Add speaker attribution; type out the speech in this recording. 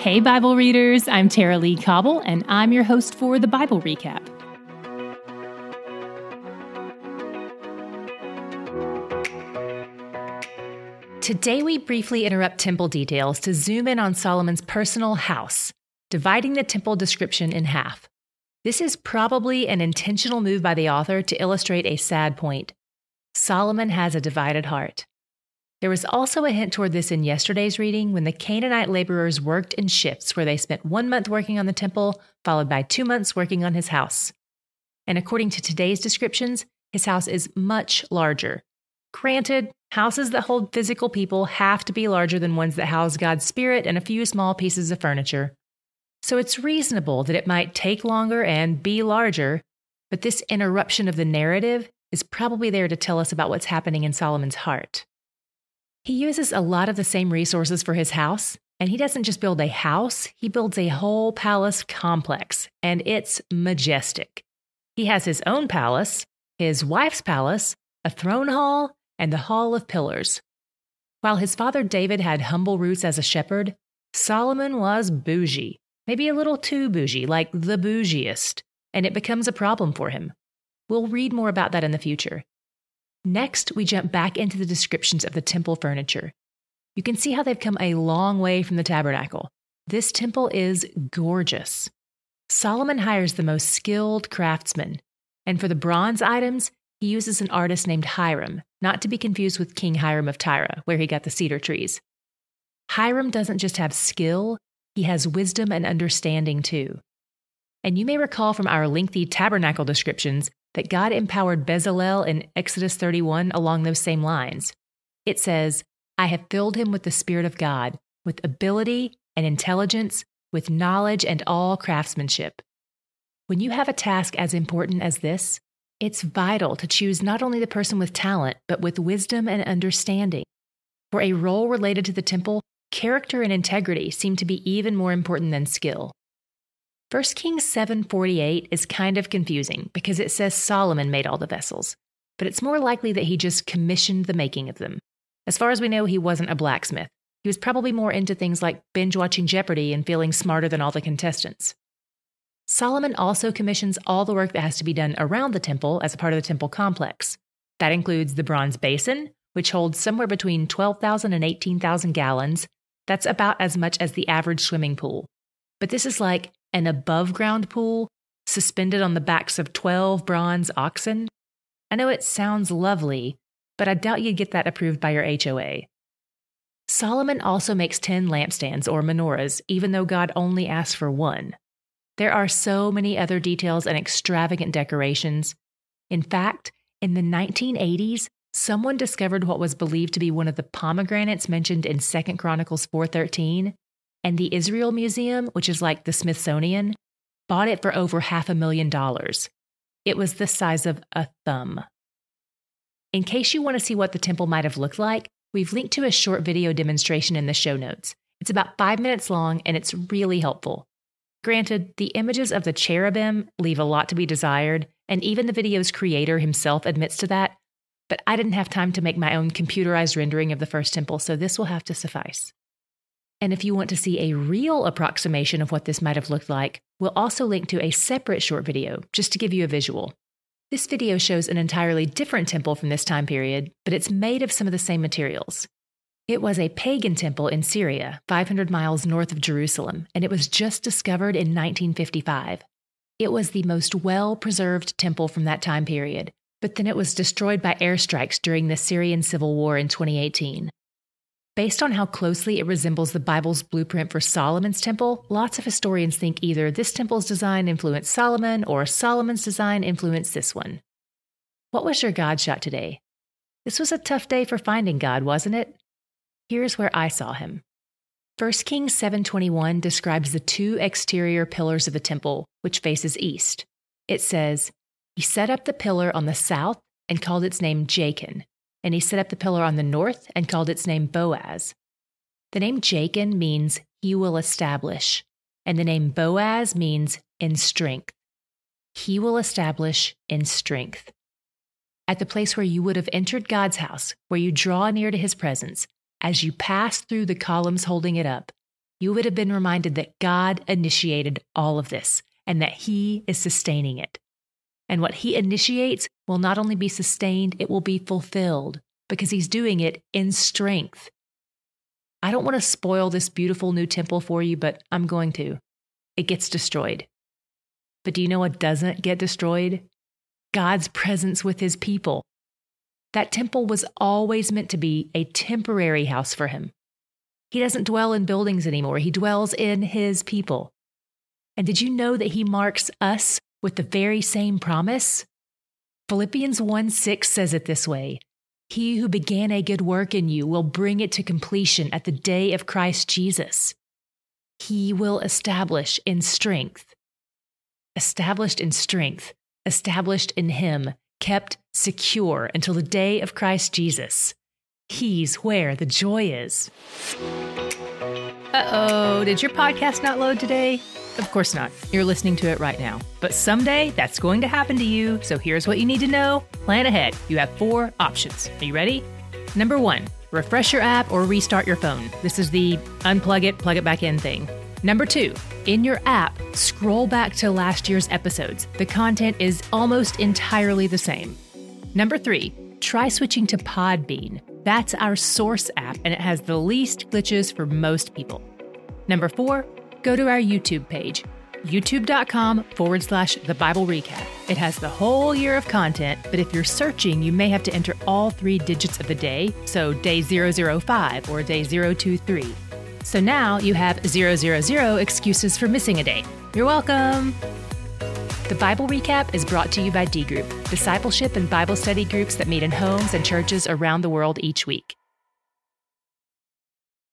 Speaker 1: Hey, Bible readers, I'm Tara Lee Cobble, and I'm your host for the Bible Recap. Today, we briefly interrupt temple details to zoom in on Solomon's personal house, dividing the temple description in half. This is probably an intentional move by the author to illustrate a sad point. Solomon has a divided heart. There was also a hint toward this in yesterday's reading when the Canaanite laborers worked in shifts where they spent 1 month working on the temple, followed by 2 months working on his house. And according to today's descriptions, his house is much larger. Granted, houses that hold physical people have to be larger than ones that house God's Spirit and a few small pieces of furniture. So it's reasonable that it might take longer and be larger, but this interruption of the narrative is probably there to tell us about what's happening in Solomon's heart. He uses a lot of the same resources for his house, and he doesn't just build a house, he builds a whole palace complex, and it's majestic. He has his own palace, his wife's palace, a throne hall, and the Hall of Pillars. While his father David had humble roots as a shepherd, Solomon was bougie, maybe a little too bougie, like the bougiest, and it becomes a problem for him. We'll read more about that in the future. Next, we jump back into the descriptions of the temple furniture. You can see how they've come a long way from the tabernacle. This temple is gorgeous. Solomon hires the most skilled craftsmen, and for the bronze items, he uses an artist named Hiram, not to be confused with King Hiram of Tyre, where he got the cedar trees. Hiram doesn't just have skill, he has wisdom and understanding too. And you may recall from our lengthy tabernacle descriptions that God empowered Bezalel in Exodus 31 along those same lines. It says, "I have filled him with the Spirit of God, with ability and intelligence, with knowledge and all craftsmanship." When you have a task as important as this, it's vital to choose not only the person with talent, but with wisdom and understanding. For a role related to the temple, character and integrity seem to be even more important than skill. 1 Kings 7:48 is kind of confusing because it says Solomon made all the vessels, but it's more likely that he just commissioned the making of them. As far as we know, he wasn't a blacksmith. He was probably more into things like binge-watching Jeopardy and feeling smarter than all the contestants. Solomon also commissions all the work that has to be done around the temple as a part of the temple complex. That includes the bronze basin, which holds somewhere between 12,000 and 18,000 gallons. That's about as much as the average swimming pool. But this is like an above-ground pool suspended on the backs of 12 bronze oxen. I know it sounds lovely, but I doubt you'd get that approved by your HOA. Solomon also makes 10 lampstands or menorahs, even though God only asked for 1. There are so many other details and extravagant decorations. In fact, in the 1980s, someone discovered what was believed to be one of the pomegranates mentioned in 2 Chronicles 4:13, and the Israel Museum, which is like the Smithsonian, bought it for over $500,000. It was the size of a thumb. In case you want to see what the temple might have looked like, we've linked to a short video demonstration in the show notes. It's about 5 minutes long, and it's really helpful. Granted, the images of the cherubim leave a lot to be desired, and even the video's creator himself admits to that, but I didn't have time to make my own computerized rendering of the first temple, so this will have to suffice. And if you want to see a real approximation of what this might have looked like, we'll also link to a separate short video, just to give you a visual. This video shows an entirely different temple from this time period, but it's made of some of the same materials. It was a pagan temple in Syria, 500 miles north of Jerusalem, and it was just discovered in 1955. It was the most well-preserved temple from that time period, but then it was destroyed by airstrikes during the Syrian civil war in 2018. Based on how closely it resembles the Bible's blueprint for Solomon's temple, lots of historians think either this temple's design influenced Solomon or Solomon's design influenced this one. What was your God shot today? This was a tough day for finding God, wasn't it? Here's where I saw him. 1 Kings 7:21 describes the 2 exterior pillars of the temple, which faces east. It says, "He set up the pillar on the south and called its name Jachin, and he set up the pillar on the north and called its name Boaz." The name Jachin means he will establish, and the name Boaz means in strength. He will establish in strength. At the place where you would have entered God's house, where you draw near to his presence, as you pass through the columns holding it up, you would have been reminded that God initiated all of this and that He is sustaining it. And what He initiates will not only be sustained, it will be fulfilled because He's doing it in strength. I don't want to spoil this beautiful new temple for you, but I'm going to. It gets destroyed. But do you know what doesn't get destroyed? God's presence with His people. That temple was always meant to be a temporary house for Him. He doesn't dwell in buildings anymore. He dwells in His people. And did you know that He marks us with the very same promise? Philippians 1:6 says it this way: He who began a good work in you will bring it to completion at the day of Christ Jesus. He will establish in strength. Established in strength, established in Him, kept secure until the day of Christ Jesus. He's where the joy is. Uh-oh, did your podcast not load today? Of course not. You're listening to it right now. But someday that's going to happen to you. So here's what you need to know. Plan ahead. You have 4 options. Are you ready? Number 1, refresh your app or restart your phone. This is the unplug it, plug it back in thing. Number 2, in your app, scroll back to last year's episodes. The content is almost entirely the same. Number 3, try switching to Podbean. That's our source app, and it has the least glitches for most people. Number 4, go to our YouTube page, youtube.com/The Bible Recap. It has the whole year of content, but if you're searching, you may have to enter all 3 digits of the day, so day 005 or day 023. So now you have 000 excuses for missing a day. You're welcome. The Bible Recap is brought to you by D Group, discipleship and Bible study groups that meet in homes and churches around the world each week.